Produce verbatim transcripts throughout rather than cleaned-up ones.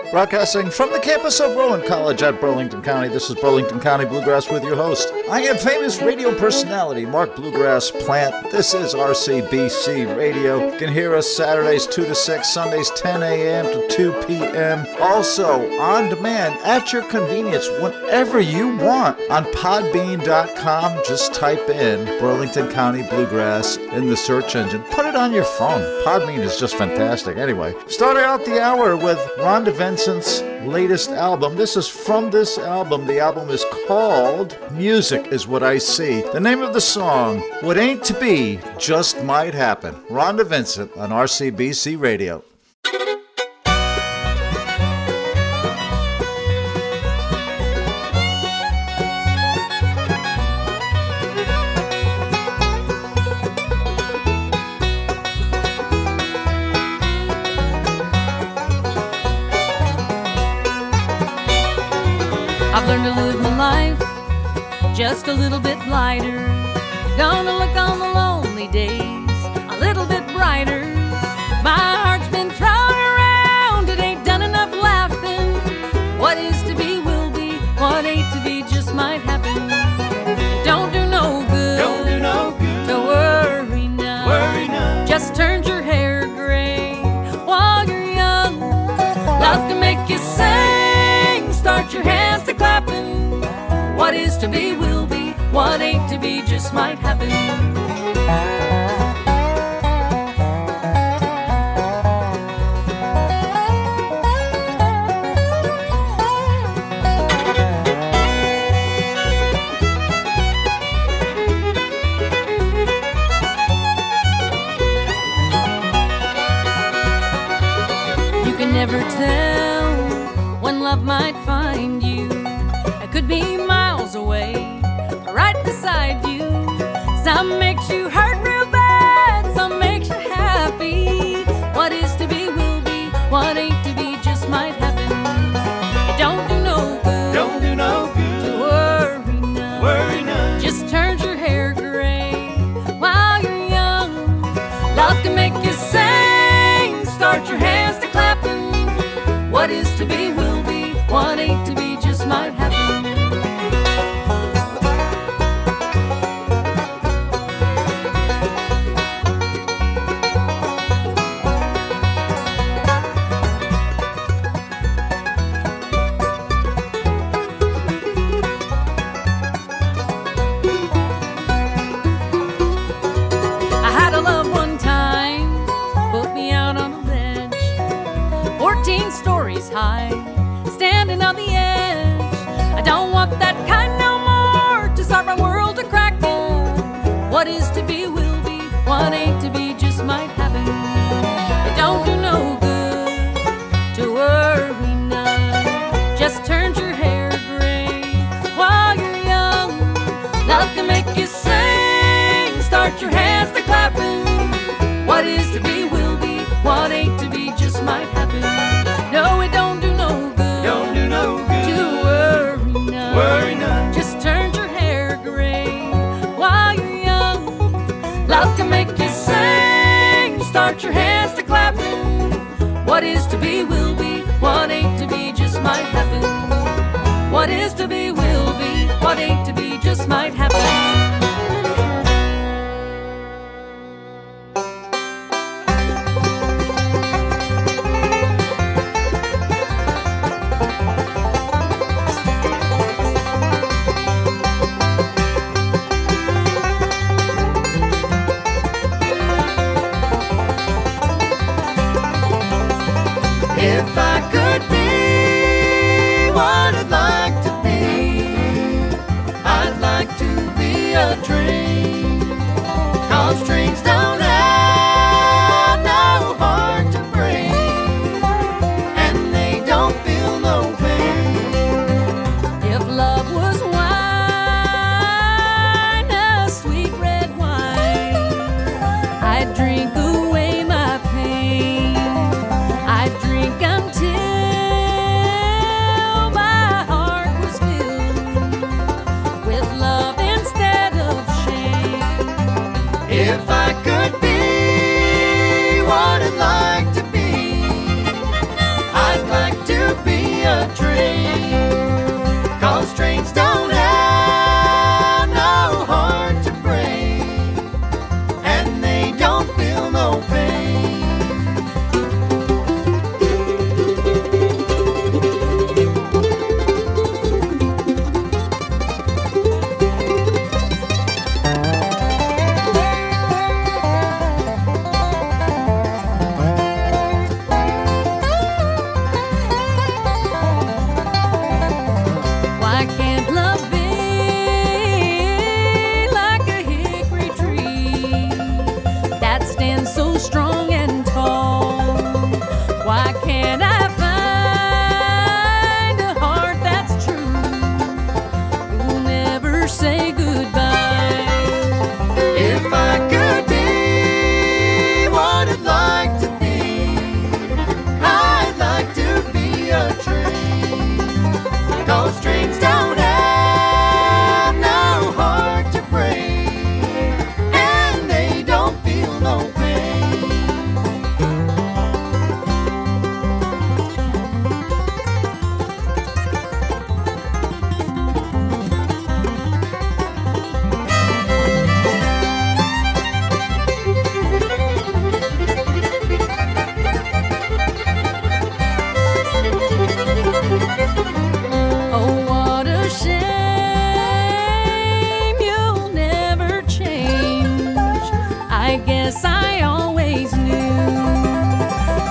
Broadcasting from the campus of Rowan College at Burlington County, this is Burlington County Bluegrass with your host. I am famous radio personality Mark Bluegrass Plant. This is R C B C Radio. You can hear us Saturdays two to six, Sundays ten a.m. to two p.m. Also, on demand, at your convenience, whenever you want, on podbean dot com. Just type in Burlington County Bluegrass in the search engine. Put it on your phone. Podbean is just fantastic. Anyway, started out the hour with Rhonda Vincent's latest album. This is from this album. The album is called Music Is What I See. The name of the song, What Ain't to Be Just Might Happen. Rhonda Vincent on R C B C Radio. I've learned to live my life just a little bit lighter. Gonna look on the lonely days a little bit brighter. My heart's been thrown around, it ain't done enough laughing. What is to be will be, what ain't to be just might happen. It don't do no good, don't do no good to worry none. Worry none. Just turns your hair gray while you're young. Love can make you sing, start your hands to clapping. What is to be will be, what ain't to be just might happen. You can never tell when love might find you. It could be miles away, right beside you. Some makes you hurt real bad, some makes you happy. What is to be will be, what ain't to be just might happen. It don't do no good, don't do no good to worry none. Worry none. Just turns your hair gray while you're young. Love can make you sing, start your hands to clapping. What is to be will be, what ain't to be just might happen. High, standing on the edge. I don't want that kind no more to start my world to cracking. What is to be will be, what ain't to be just might happen. It don't do no good to worry none. Just turns your hair gray while you're young. Love can make you sing, start your hands to clapping. What is to be will be, what ain't to be just might happen. No, it don't do no good, don't do no good to worry none. Worry none. Just turns your hair gray while you're young. Love can make you sing, start your hands to clapping. What is to be will be, what ain't to be just might happen. What is to be will be, what ain't to be just might happen. If I could be what I'd like to be, I'd like to be a dream. 'Cause dreams don't have no heart to break, and they don't feel no pain. If love was wine, a sweet red wine, I'd drink away my pain. I'd drink until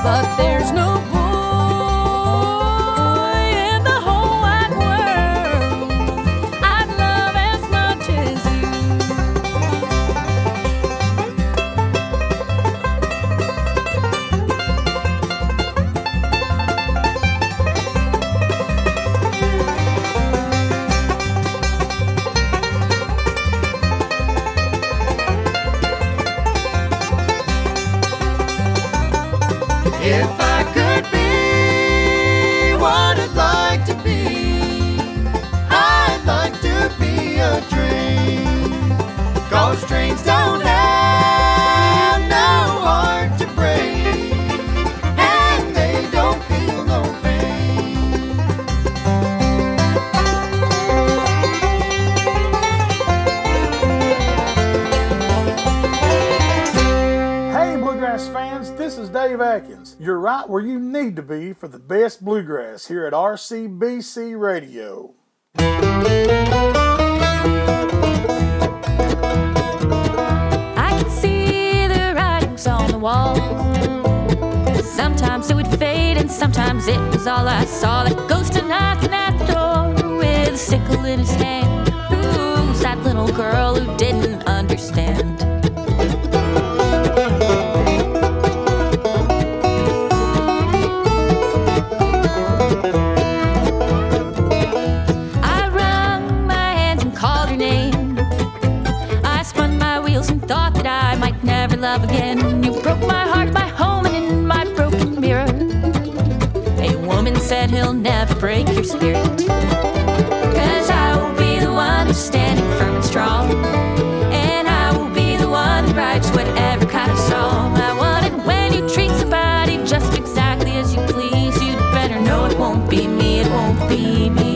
but there's no boy in the whole wide world I'd love as much as you. If I could be what I'd like to be, I'd like to be a dream. 'Cause dreams don't have no heart to break, and they don't feel no pain. Hey, Bluegrass fans, this is Dave Atkins. You're right where you need to be for the best bluegrass here at R C B C Radio. I could see the writings on the wall. Sometimes it would fade and sometimes it was all I saw. That ghost knocking at the door with a sickle in his hand. Who's that little girl who didn't understand? I wrung my hands and called her name. I spun my wheels and thought that I might never love again. You broke my heart, my home, and in my broken mirror a woman said he'll never break your spirit. 'Cause I will be the one who's standing firm and strong, and I will be the one who writes whatever kind of song I want. And when you treat somebody just exactly as you please, you'd better know it won't be me, it won't be me.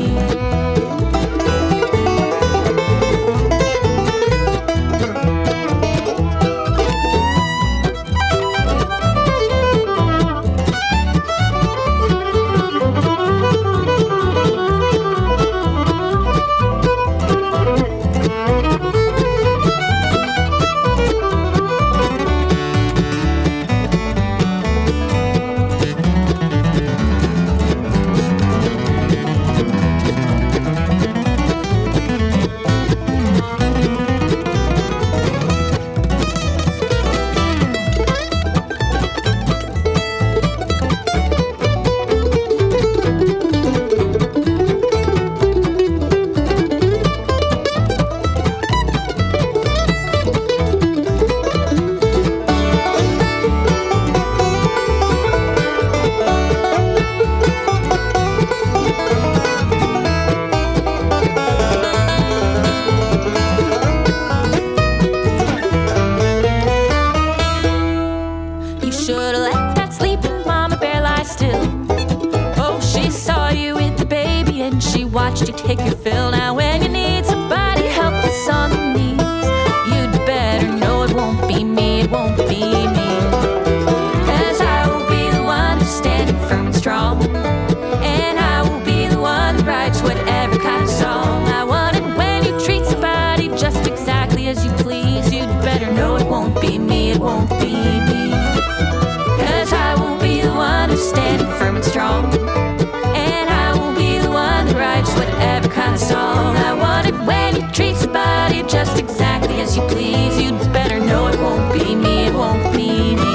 You should've let that sleeping mama bear lie still. Oh, she saw you with the baby and she watched you take your fill. Now when you need somebody helpless on the knees, you'd better know it won't be me, it won't be me. 'Cause I will be the one who's standing firm and strong, and I will be the one who writes whatever kind of song I want. And when you treat somebody just exactly as you please, you'd better know it won't be me, it won't be me. 'Cause I will be the one who's standing firm and strong, and I will be the one that writes whatever kind of song I want. And when you treat somebody just exactly as you please, you'd better know it won't be me, it won't be me.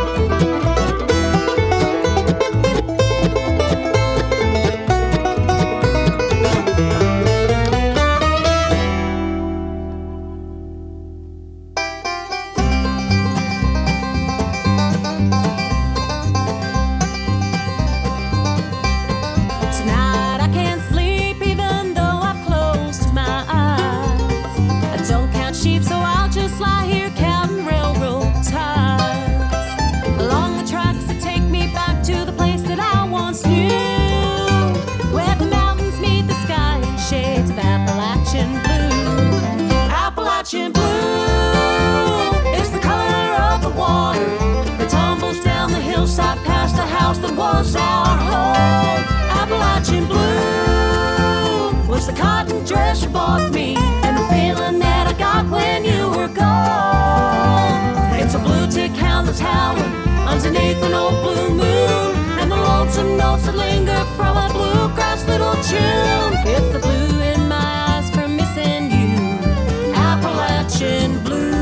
Tonight I can't sleep even though I've closed my eyes. I don't count sheep, so I'll just lie here counting railroad ties. Along the tracks that take me back to the place that I once knew, where the mountains meet the sky in shades of Appalachian blue. Appalachian blue is the color of the water that tumbles down the hillside past the house that was our home. Appalachian blue was the cotton dress you bought me, and the feeling that I got when you were gone. It's a blue tick hound that's howling underneath an old blue moon. lonesome notes that linger from a bluegrass little tune. It's the blue in my eyes from missing you, Appalachian blue.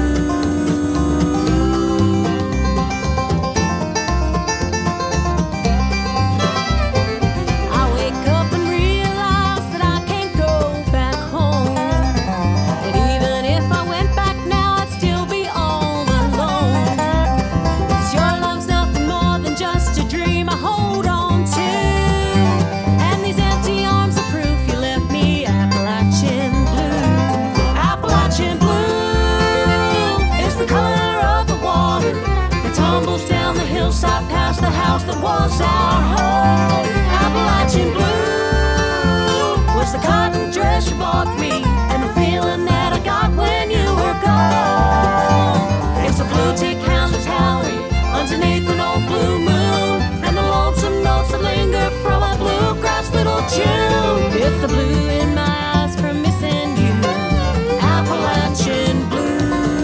Past the house that was our home. Appalachian blue was the cotton dress you bought me, and the feeling that I got when you were gone. It's a blue tick hound that's howling underneath an old blue moon, and the lonesome notes that linger from a bluegrass little tune. It's the blue in my eyes from missing you, Appalachian blue.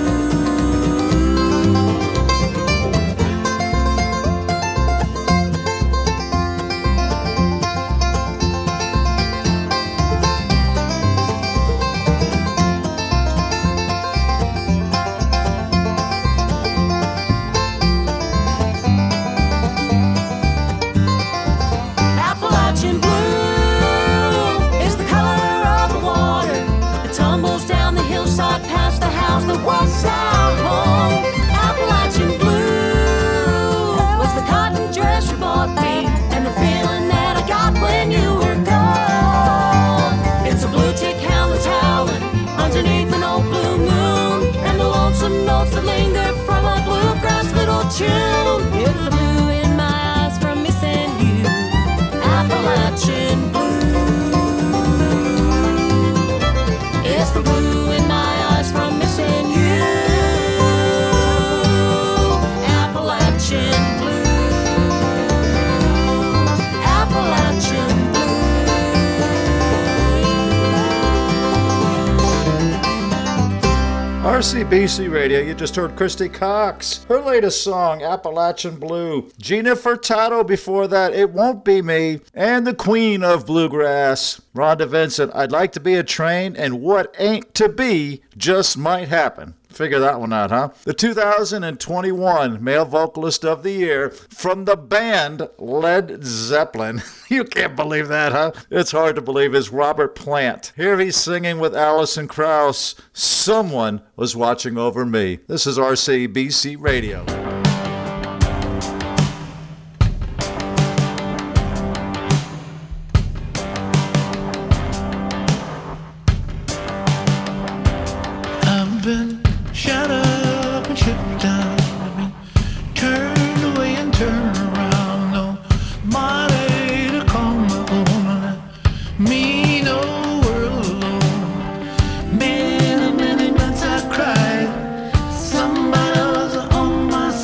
That was our home. Appalachian blue was the cotton dress you bought me, and the feeling that I got when you were gone. It's a blue tick hound that's howling underneath an old blue moon, and the lonesome notes that linger from a bluegrass little tune. It's the blue in my eyes from missing you, Appalachian blue. It's the blue in my eyes from missing you, Appalachian blue, Appalachian blue. R C B C Radio, you just heard Christy Cox. Her latest song, Appalachian Blue. Gina Furtado before that, It Won't Be Me. And the queen of bluegrass, Rhonda Vincent, I'd Like to Be a Train, and What Ain't to Be Just Might Happen. Figure that one out, huh? The two thousand twenty-one Male Vocalist of the Year from the band Led Zeppelin. You can't believe that, huh? It's hard to believe, is Robert Plant. Here he's singing with Alison Krauss, Someone Was Watching Over Me. This is R C B C Radio. I've been shut up and shut down. I've been turned away and turned around. Nobody to call my own. Me no world alone. Many, many nights I cried. Somebody was on my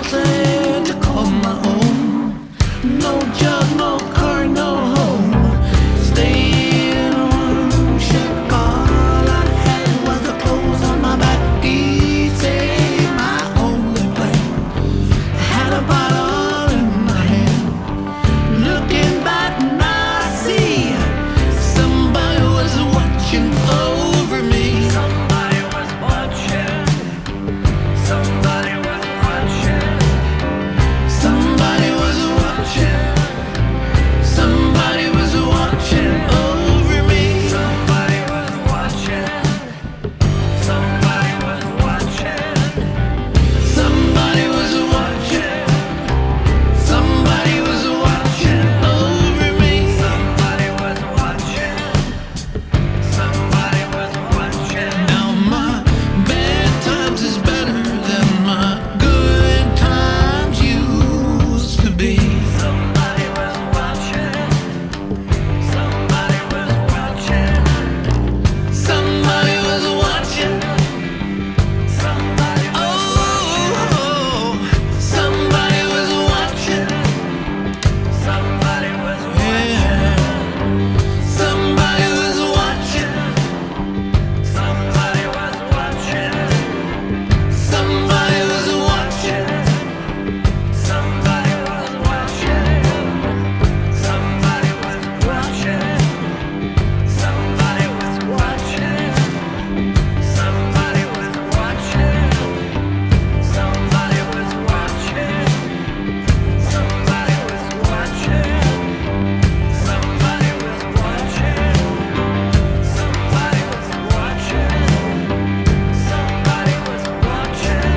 sad to call my own. No job, no car, no home. Staying on ship. All I had was the clothes on my back. Easy, my only plan. I had a bottle in my hand. Looking back now I see somebody was watching over me. Somebody was watching. Somebody was watching. Somebody was watching. Somebody was watching over me. Somebody was watching. Somebody was watching. Somebody was watching. Somebody was watching over me. Somebody was watching. Somebody was watching. Now my bad times is better than my good times used to be. Somebody was watching. Somebody was watching. Somebody was watching. Somebody was Oh, somebody was watching. Somebody was Yeah. Somebody was watching. Somebody was watching. Somebody was watching. Somebody was watching. Somebody was watching. Somebody was watching. Somebody was watching. Somebody was watching. Somebody was watching. Somebody was watching. Somebody was watching. Somebody was watching.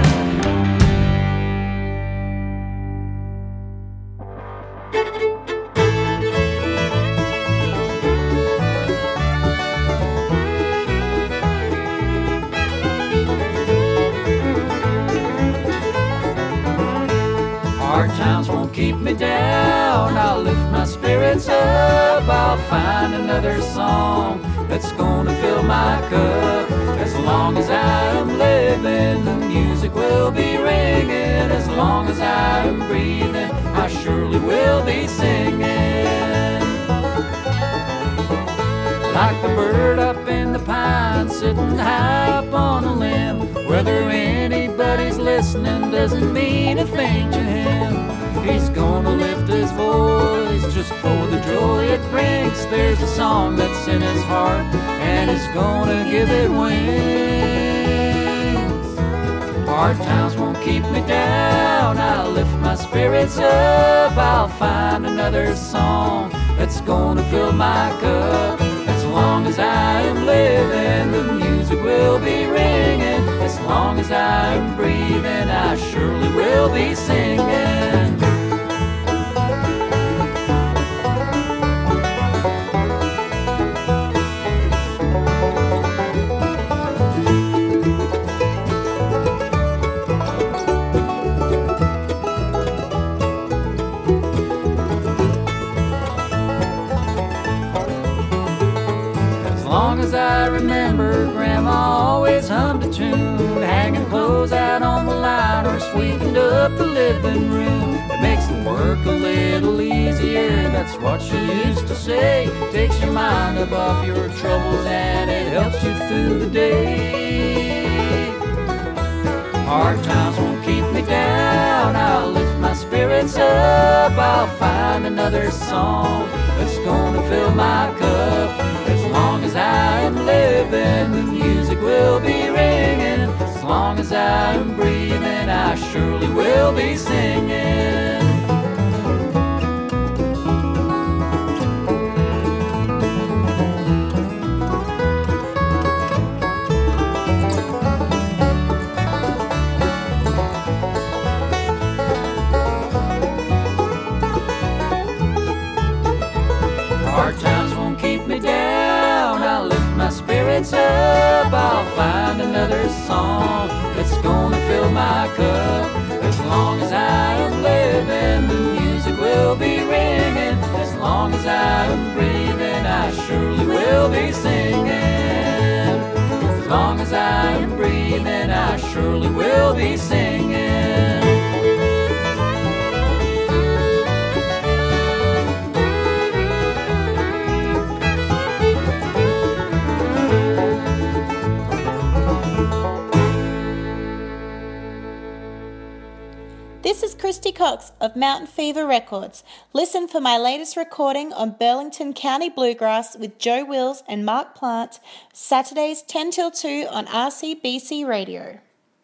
Hard times won't keep me down. I'll lift my spirits up. I'll find another song that's gonna fill my cup. As long as I am living, the music will be ringing. As long as I am breathing, I surely will be singing. Like the bird up in the pine, sitting high up on a limb. Whether anybody's listening doesn't mean a thing to him. He's gonna lift his voice just for the joy it brings. There's a song that's in his heart, and he's gonna give it wings. Hard times won't keep me down. I'll lift my spirits up. I'll find another song that's gonna fill my cup. As long as I am living, the music will be ringing. As long as I am breathing, I surely will be singing. As long as I remember, Grandma always hummed a tune, hanging clothes out on the line or sweeping up the living room. It makes the work a little easier, that's what she used to say. Takes your mind above your troubles and it helps you through the day. Hard times won't keep me down. I'll lift my spirits up. I'll find another song that's gonna fill my cup. As long as I am living, the music will be ringing. As long as I am breathing, I surely will be singing. Hard times won't keep me down. I'll lift my spirits up. I'll find another song that's gonna fill my cup. As long as I am living, the music will be ringing. As long as I am breathing, I surely will be singing. As long as I am breathing, I surely will be singing. This is Christy Cox of Mountain Fever Records. Listen for my latest recording on Burlington County Bluegrass with Joe Wills and Mark Plant, Saturdays ten till two on R C B C Radio.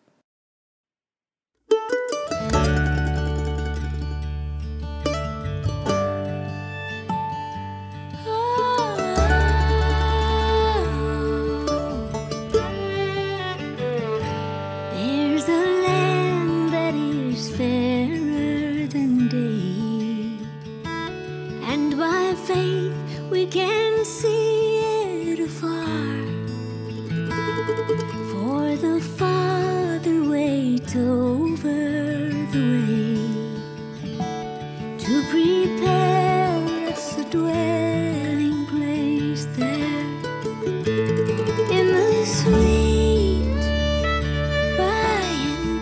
We can see it afar, for the Father waits over the way to prepare us a dwelling place there in the sweet by and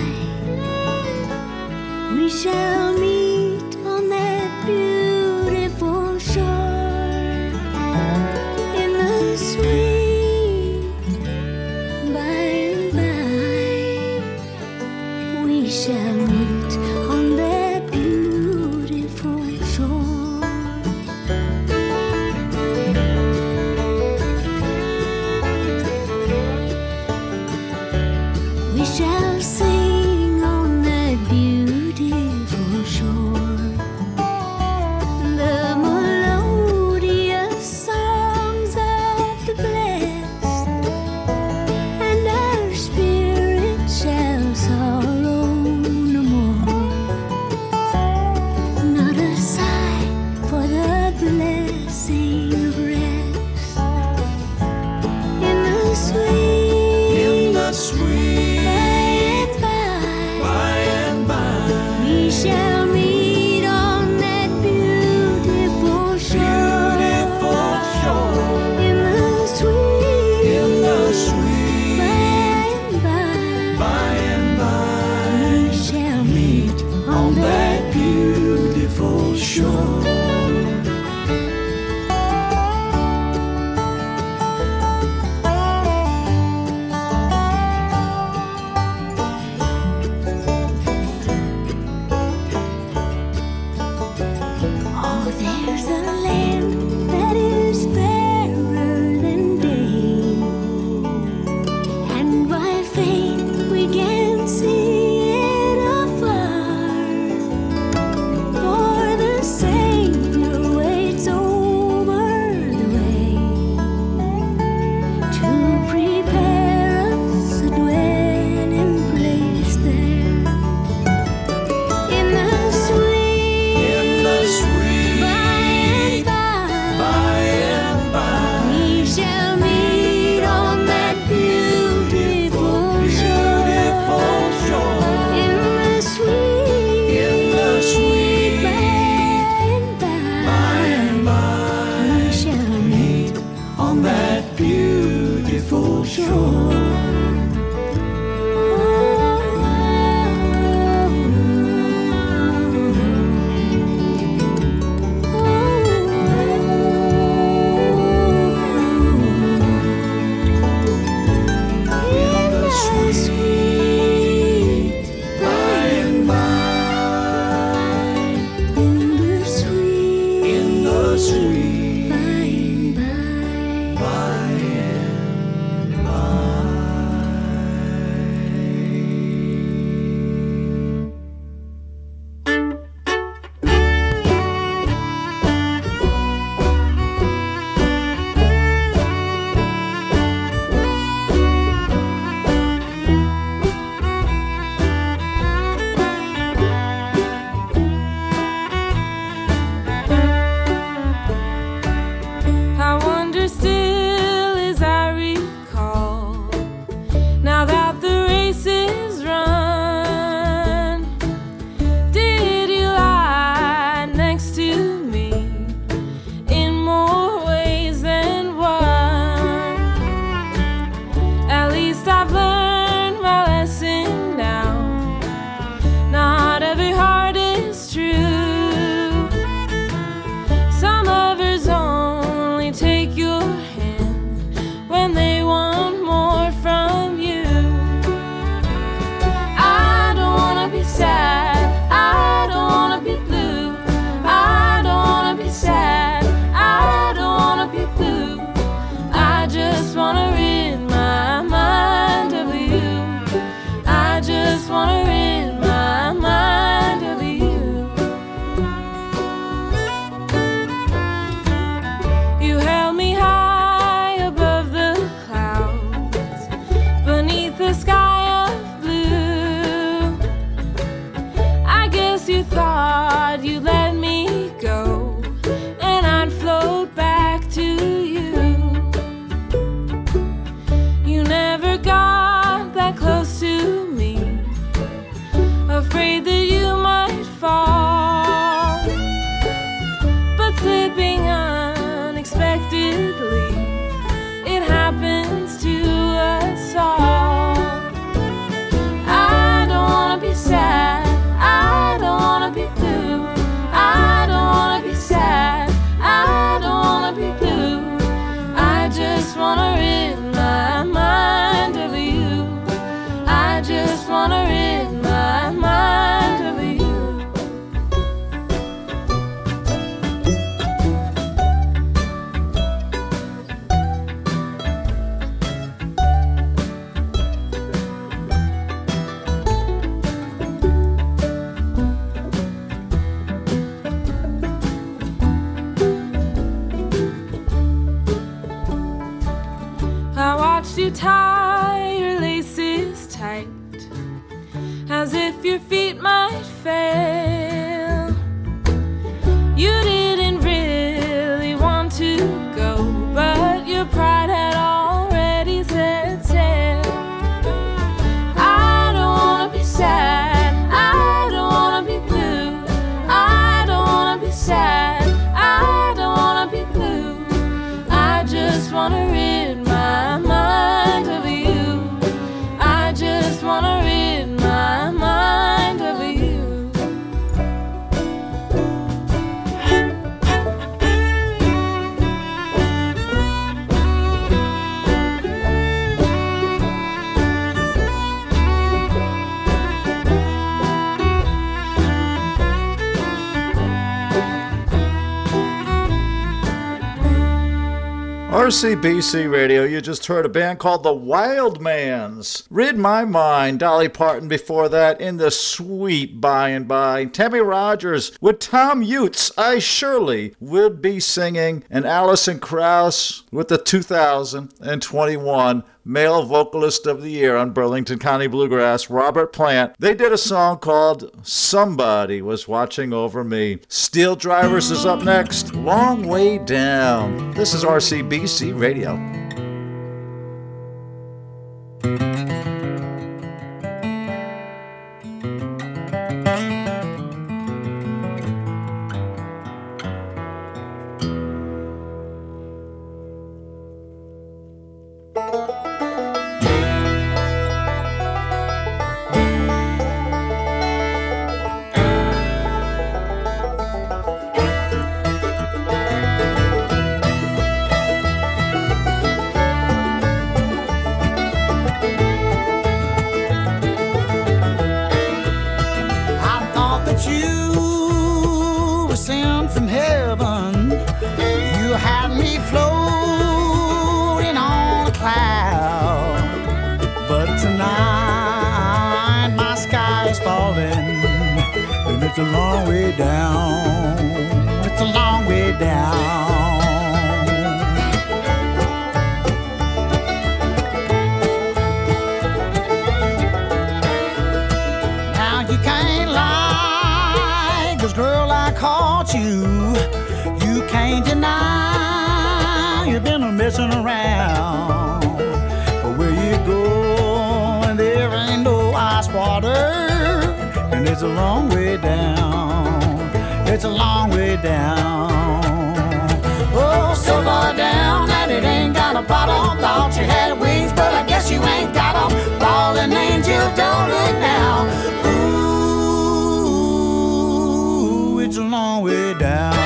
by. We shall meet on that beautiful shore. Shall meet on that beautiful shore. We shall sing on that beautiful shore the melodious songs of the blessed, and our spirit shall sorrow. Blessing of rest in the sweet, in the sweet, by and by, by and by, we shall meet on that beautiful shore, beautiful shore, in the sweet, in the sweet, by and by, by and by, we shall meet on that beautiful shore. Say your feet might fail. You didn't really want to go, but your pride had already set sail. I don't wanna be sad, I don't wanna be blue, I don't wanna be sad, I don't wanna be blue. I just wanna rid my mind of you. I just wanna rid my mind of you. R C B C Radio, you just heard a band called The Wildmans. Rid My Mind, Dolly Parton before that, In the Sweet By and By. Tammy Rogers with Tom Utes, I Surely Would Be Singing. And Alison Krauss with the two thousand twenty-one Male Vocalist of the Year on Burlington County Bluegrass, Robert Plant. They did a song called Somebody Was Watching Over Me. Steel Drivers is up next. Long Way Down. This is R C B C Radio. It's a long way down. It's a long way down. Now you can't lie, 'cause girl, I caught you. You can't deny you've been a messing around. But where you go and there ain't no ice water. And it's a long way down, it's a long way down. Oh, so far down that it ain't got a bottom. Thought you had wings, but I guess you ain't got them. Fallen angel, don't look now. Ooh, it's a long way down.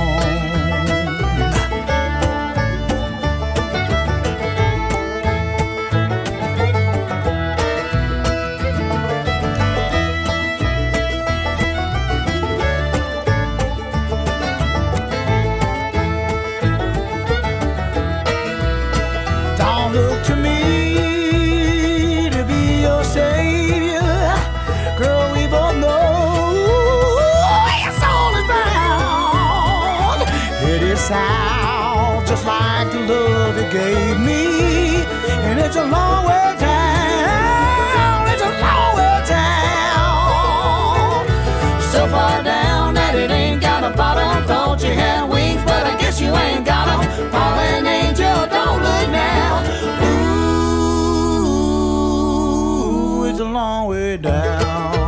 Just like the love you gave me. And it's a long way down, it's a long way down. So far down that it ain't got a bottom. Thought you had wings, but I guess you ain't got them. Fallen angel, don't look now. Ooh, it's a long way down.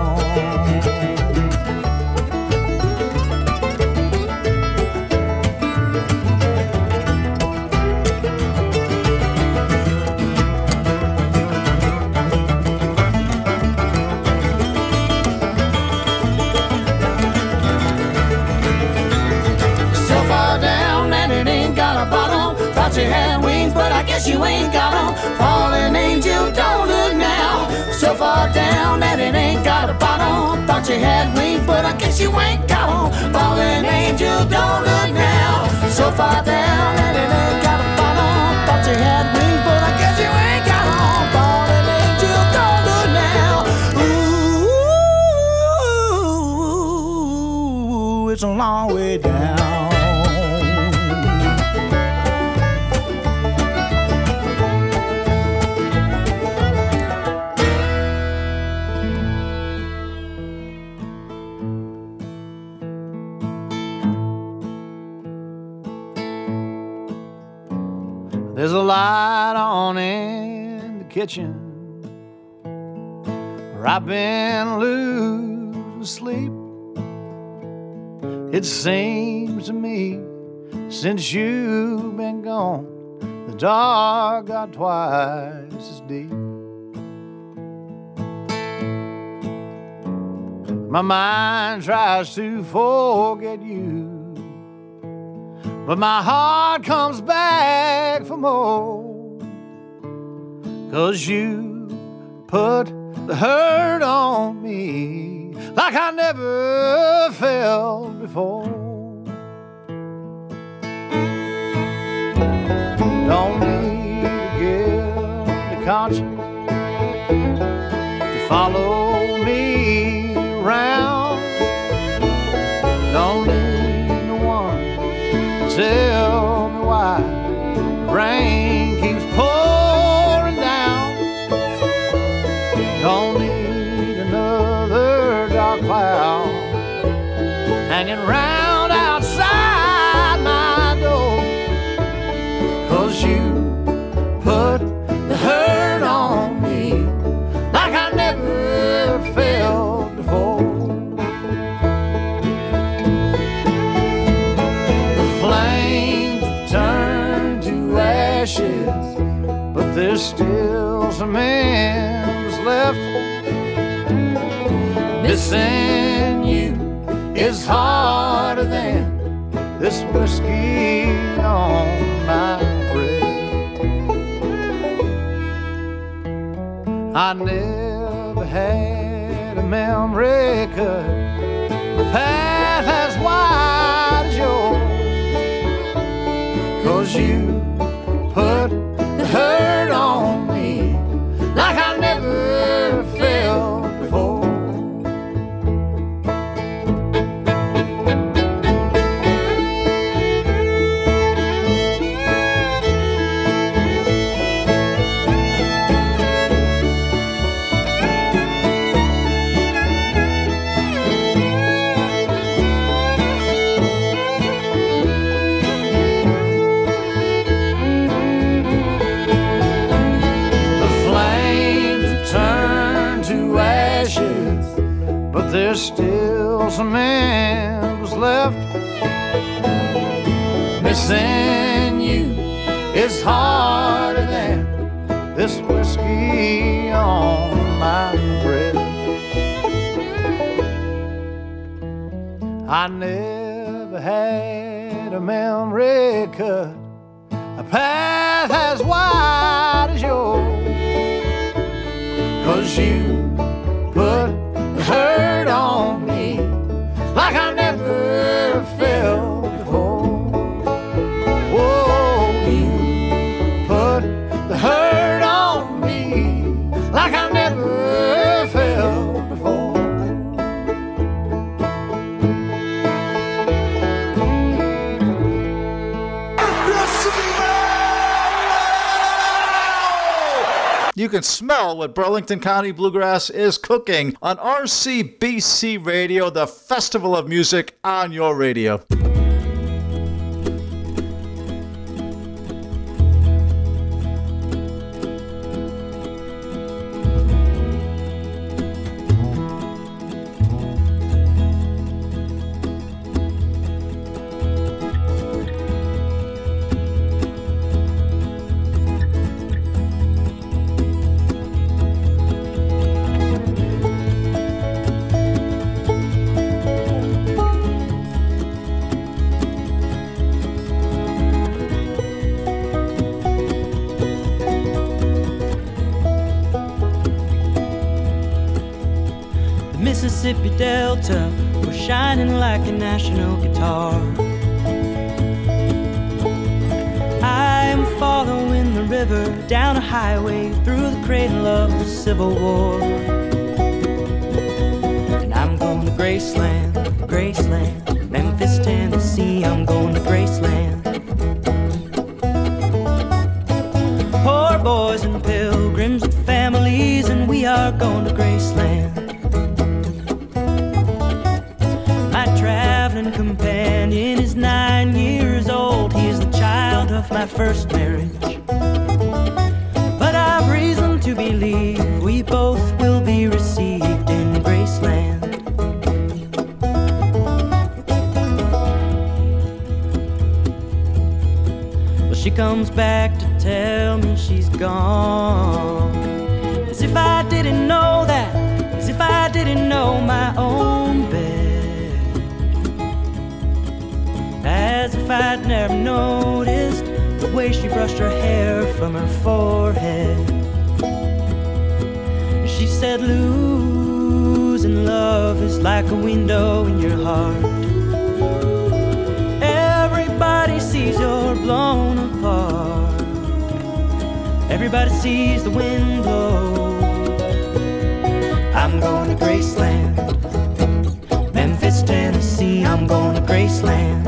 You had wings, but I guess you ain't got them. Fallen angel, don't look now. So far down that it ain't got a bottom. Thought you had wings, but I guess you ain't got them. Fallen angel, don't look now. So far down that it ain't got a bottom. Thought you had wings, but I guess you ain't got them. Fallen angel, don't look now. Ooh, it's a long way down. There's a light on in the kitchen where I've been losing sleep. It seems to me since you've been gone, the dark got twice as deep. My mind tries to forget you, but my heart comes back for more. 'Cause you put the hurt on me like I never felt before. Don't need a guilty conscience to follow me around. Don't need no one to tell me why the rain keeps pouring down. Don't need another dark cloud hanging round outside my door. 'Cause you put the hurt on me like I never felt before. The flames turn to ashes, but there's still some embers left. Missing you is harder than this whiskey on my breath. I never had a memory cut, a path as wide as yours. 'Cause you put the hurt on me like I never felt before. There's still some embers left. Missing you is harder than this whiskey on my breath. I never had a memory cut, a path as wide as yours. 'Cause you put hurt on me like I never felt before. Whoa, you put the hurt on me like I never felt before. You can smell what Burlington County Bluegrass is cooking on R C B C Radio, the festival of music on your radio. Mississippi Delta was shining like a national guitar. I am following the river down a highway through the cradle of the Civil War. And I'm going to Graceland, Graceland, Memphis, Tennessee. I'm going to Graceland. Poor boys and pilgrims with families, and we are going to Graceland. Companion is nine years old. He is the child of my first marriage. comes back to tell me she's gone. As if I didn't know that, as if I didn't know my own bed, as if I'd never noticed the way she brushed her hair from her forehead. She said losing love is like a window in your heart. Everybody sees you're blown apart. Everybody sees the wind blow. I'm going to Graceland, Memphis, Tennessee. I'm going to Graceland.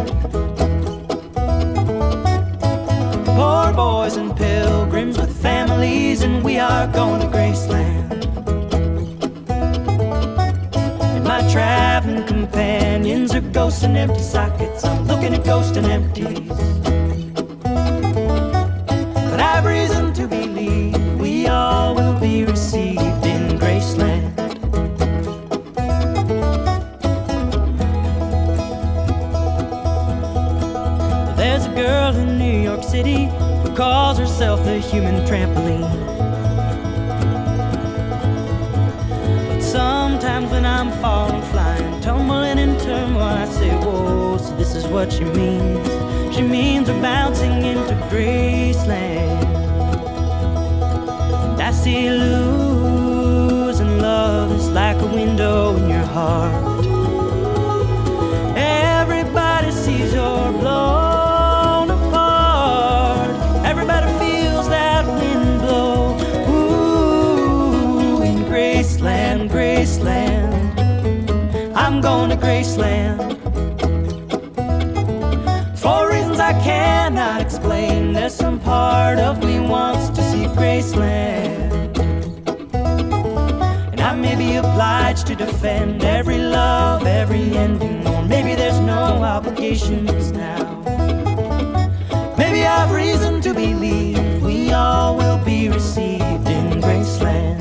Poor boys and pilgrims with families, and we are going to Graceland. And my traveling companions are ghosts and empty sockets. I'm looking at ghosts and empties. But I've reason to believe we all will be received in Graceland. There's a girl in New York City who calls herself the human trampoline. But sometimes when I'm falling, flying, tumbling in turmoil, I say, whoa, so this is what she means. She means we're bouncing into Graceland. And I see losing love is like a window in your heart. Everybody sees you're blown apart. Everybody feels that wind blow. Ooh, in Graceland, Graceland. I'm going to Graceland. For reasons I cannot explain, there's some part of me wants to see Graceland. And I may be obliged to defend every love, every ending, or maybe there's no obligations now. Maybe I've reason to believe we all will be received in Graceland.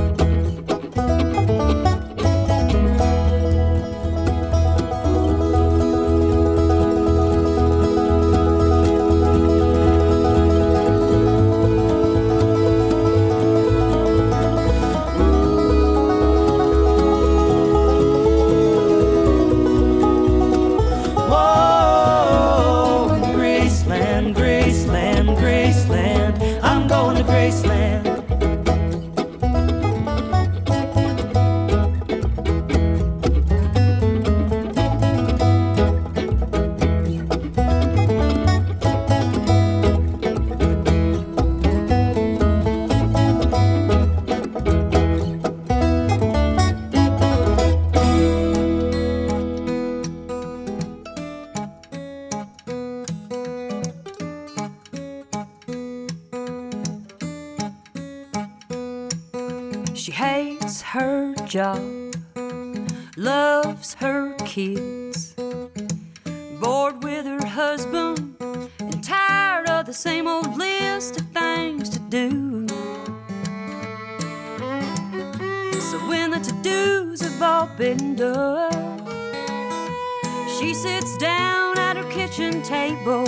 She hates her job, loves her kids, bored with her husband, and tired of the same old list of things to do. So when the to-dos have all been done, she sits down at her kitchen table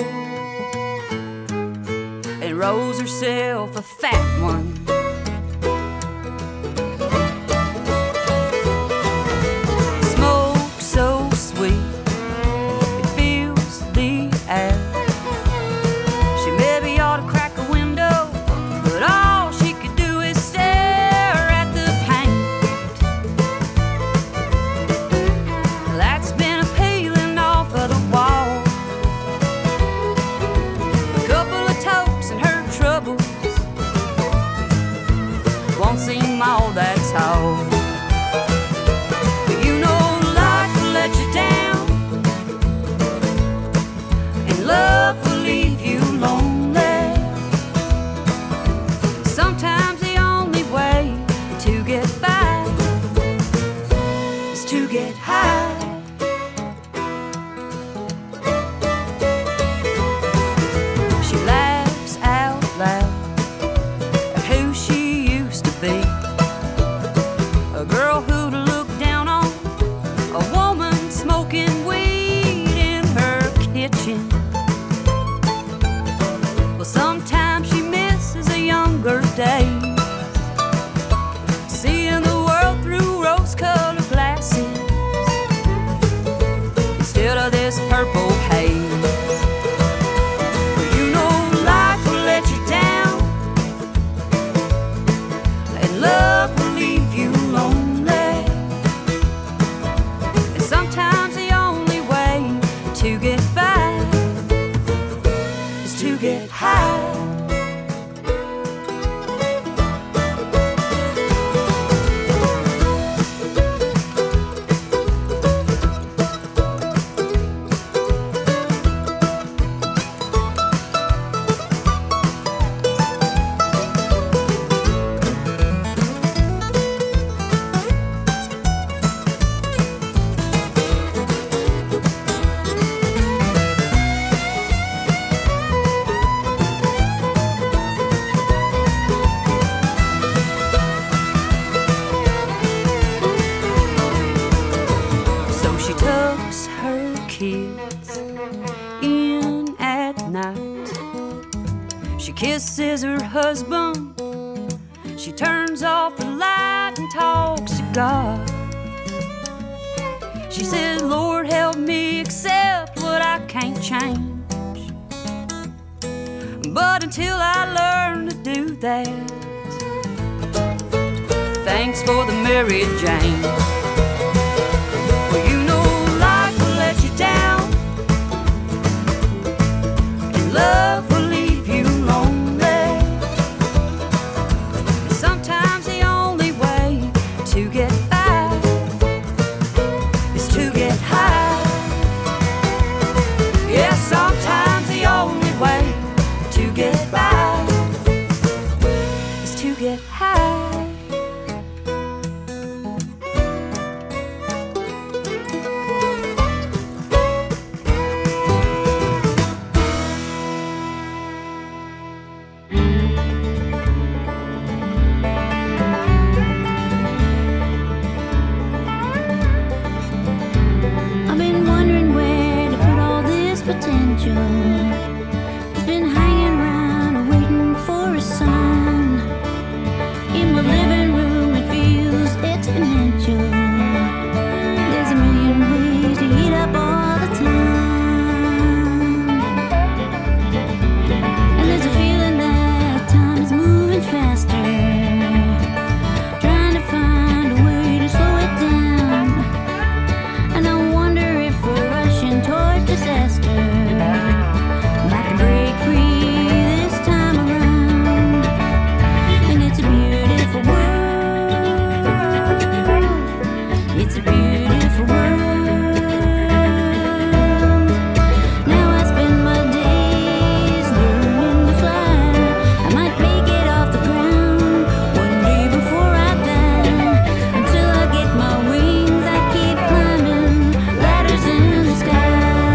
and rolls herself a fat one. kisses her husband. She turns off the light and talks to God. She says, Lord, help me accept what I can't change. But until I learn to do that, thanks for the Mary Jane. Well, you know life will let you down, and love will leave you lonely. And sometimes the only way to get by is to get high. Yeah, sometimes the only way to get by is to get high. I've been wondering where to put all this potential. It's been hanging around waiting for a sign. In my living room it feels exponential. There's a million ways to heat up all the time. And there's a feeling that time is moving faster, trying to find a way to slow it down. And I wonder if we're rushing towards disaster. Like to break free this time around. And it's a beautiful world. It's a beautiful world. Now I spend my days learning to fly. I might make it off the ground one day before I die. Until I get my wings, I keep climbing ladders in the sky.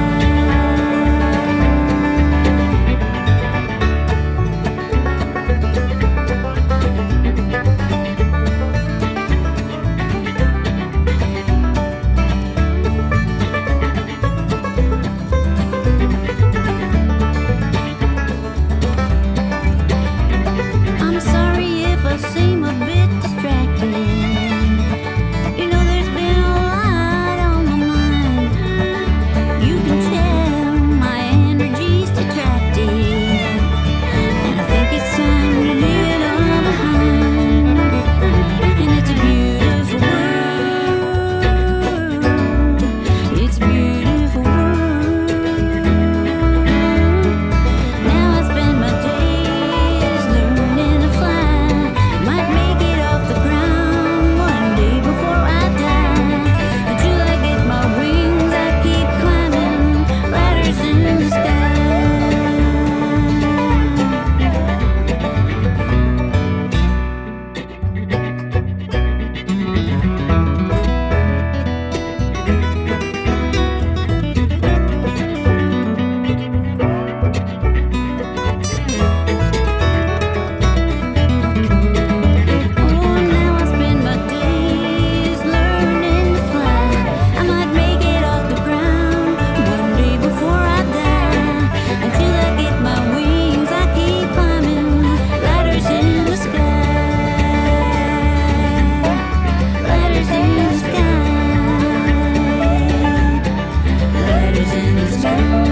I'm sorry if I seem a bit distracted. You know there's been a lot on my mind. You can tell my energy's detracted, and I think it's time to leave it all behind. And it's a beautiful world. It's a beautiful world. Now I spend my days learning to fly. Might make it off the ground one day before I die. Until I get my wings, I keep climbing ladders in the sky. Oh, now I spend my days learning to fly. I might make it off the ground one day before I die. Until I get my wings, I keep climbing ladders in the sky. Ladders in the sky. Ladders in the sky.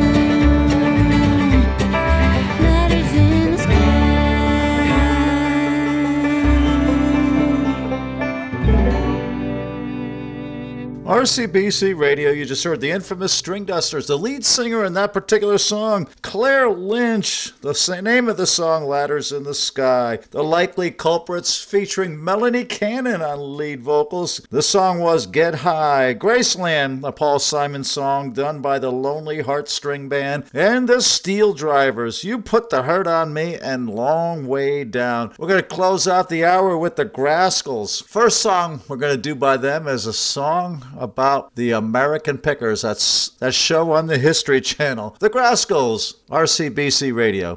Ladders in the sky. R C B C Radio, you just heard the infamous String Dusters. The lead singer in that particular song, Claire Lynch. The sa- name of the song, Ladders in the Sky. The Likely Culprits, featuring Melanie Cannon on lead vocals. The song was Get High. Graceland, a Paul Simon song done by the Lonely Heart String Band. And the Steel Drivers, You Put the Hurt on Me and Long Way Down. We're going to close out the hour with the Grascals. First song we're going to do by them is a song about the American Pickers. That's that show on the History Channel. The Grascals, R C B C Radio.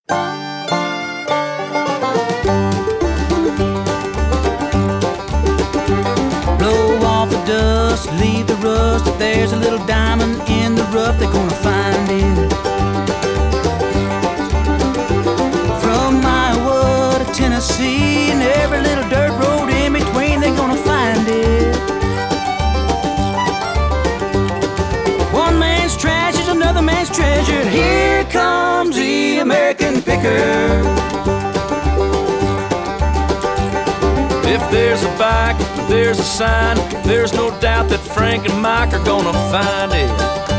Blow off the dust, leave the rust. If there's a little diamond in the rough, they're gonna find it. picker. If there's a bike, if there's a sign, there's no doubt that Frank and Mike are gonna find it.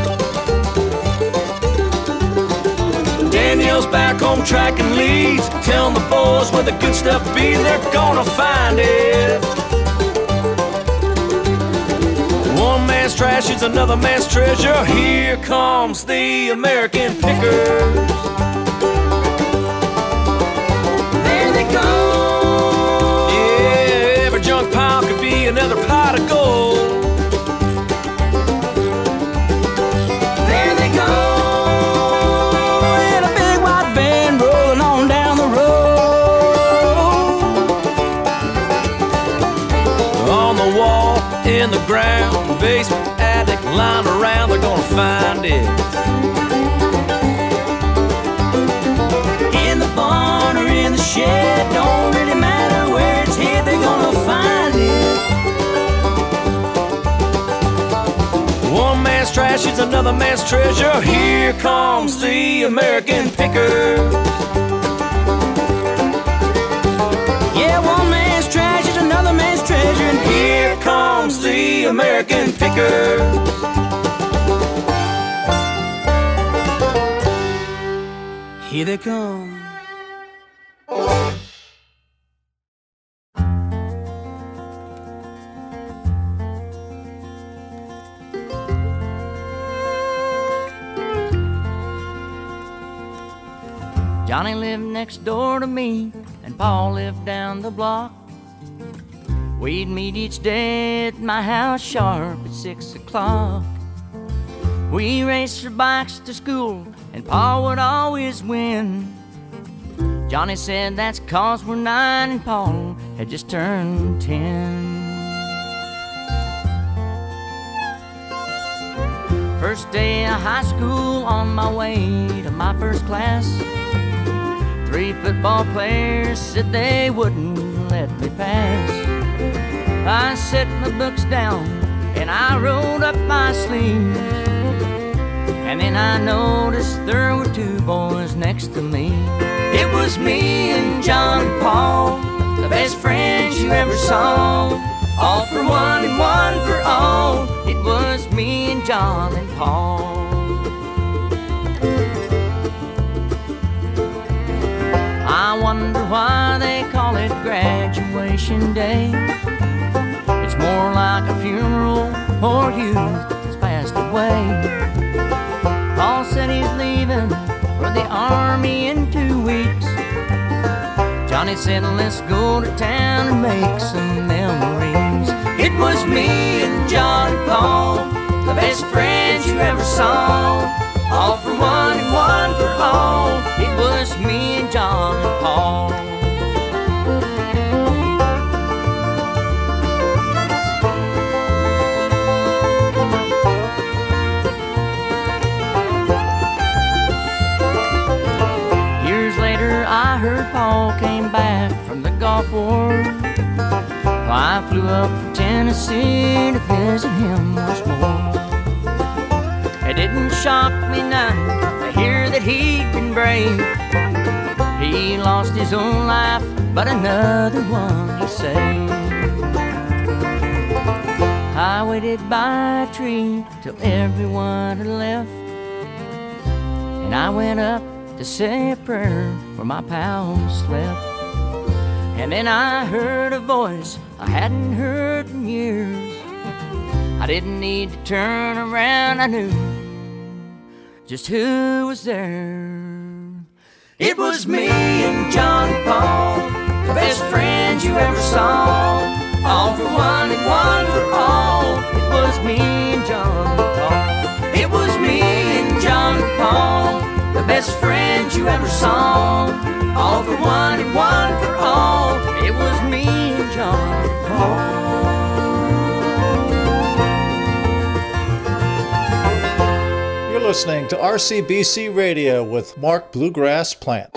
Danielle's back home tracking leads, telling the boys where the good stuff be, they're gonna find it. One man's trash is another man's treasure. Here comes the American pickers. There they go. Yeah, every junk pile could be another pot of gold. There they go. In a big white van rolling on down the road. On the wall, in the ground, basement, attic, lying around, they're gonna find it. In the barn or in the shed, don't really matter where it's hid, they're gonna find it. One man's trash is another man's treasure. Here comes the American picker. Yeah, one man's trash is another man's treasure, and here comes the American picker. Here they come. Johnny lived next door to me, and Paul lived down the block. We'd meet each day at my house sharp at six o'clock. We raced our bikes to school, and Paul would always win. Johnny said that's 'cause we're nine and Paul had just turned ten. First day of high school, on my way to my first class, three football players said they wouldn't let me pass. I set my books down and I rolled up my sleeves, and then I noticed there were two boys next to me. It was me and John and Paul, the best friends you ever saw. All for one and one for all. It was me and John and Paul. I wonder why they call it graduation day. It's more like a funeral for youth that's passed away. Paul said he's leaving for the army in two weeks. Johnny said let's go to town and make some memories. It was me and John and Paul, the best friends you ever saw. All for one and one for all. It was me and John and Paul. Years later I heard Paul came back from the Gulf War. I flew up from Tennessee to visit him once more. It didn't shock me none to hear that he'd been brave. He lost his own life, but another one he saved. I waited by a tree till everyone had left, and I went up to say a prayer where my pal slept. And then I heard a voice I hadn't heard in years. I didn't need to turn around, I knew just who was there. It was me and John and Paul, the best friends you ever saw. All for one and one for all. It was me and John and Paul. It was me and John and Paul, the best friends you ever saw. All for one and one for all. It was me and John and Paul. Listening to R C B C Radio with Mark Bluegrass Plant.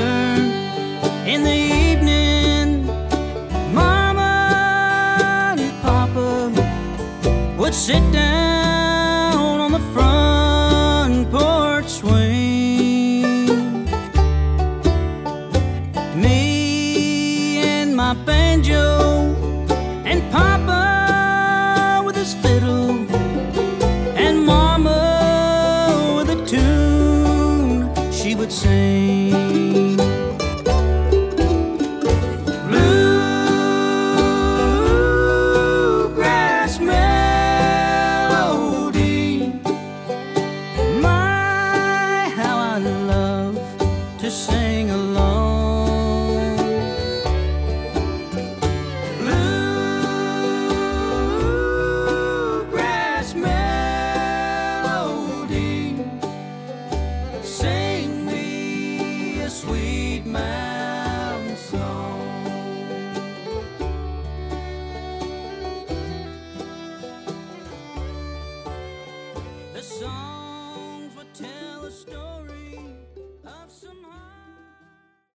together in the evening. Mama and Papa would sit down on the front porch swing. Me and my banjo and Papa with his fiddle and Mama with a tune she would sing. Bluegrass melody, my how I love to sing along. Bluegrass melody, sing me a sweet man.